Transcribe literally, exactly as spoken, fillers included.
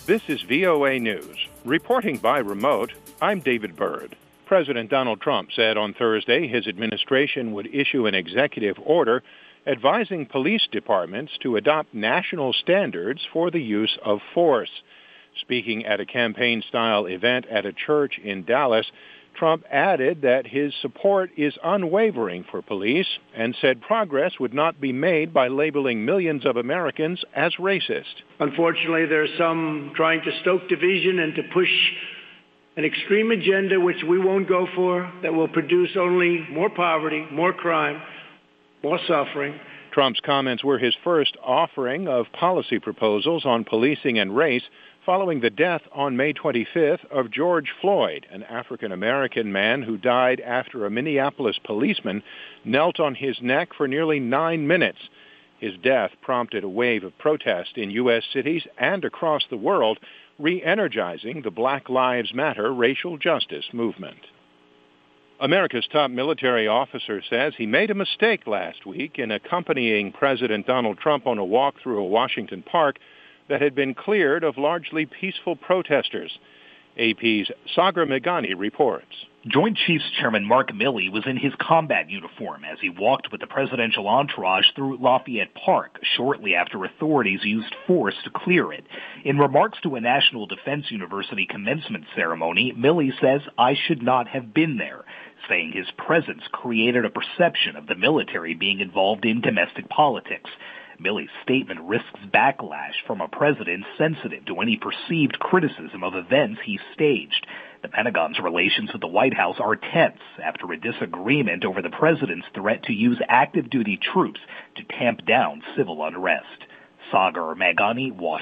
This is V O A News. Reporting by remote, I'm David Byrd. President Donald Trump said on Thursday his administration would issue an executive order advising police departments to adopt national standards for the use of force. Speaking at a campaign-style event at a church in Dallas, Trump added that his support is unwavering for police and said progress would not be made by labeling millions of Americans as racist. Unfortunately, there are some trying to stoke division and to push an extreme agenda which we won't go for, that will produce only more poverty, more crime, more suffering. Trump's comments were his first offering of policy proposals on policing and race following the death on May twenty-fifth of George Floyd, an African-American man who died after a Minneapolis policeman knelt on his neck for nearly nine minutes. His death prompted a wave of protest in U S cities and across the world, re-energizing the Black Lives Matter racial justice movement. America's top military officer says he made a mistake last week in accompanying President Donald Trump on a walk through a Washington park that had been cleared of largely peaceful protesters. A P's Sagar Meghani reports. Joint Chiefs Chairman Mark Milley was in his combat uniform as he walked with the presidential entourage through Lafayette Park shortly after authorities used force to clear it. In remarks to a National Defense University commencement ceremony, Milley says, "I should not have been there," saying his presence created a perception of the military being involved in domestic politics. Milley's statement risks backlash from a president sensitive to any perceived criticism of events he staged. The Pentagon's relations with the White House are tense after a disagreement over the president's threat to use active-duty troops to tamp down civil unrest. Sagar Meghani, Washington.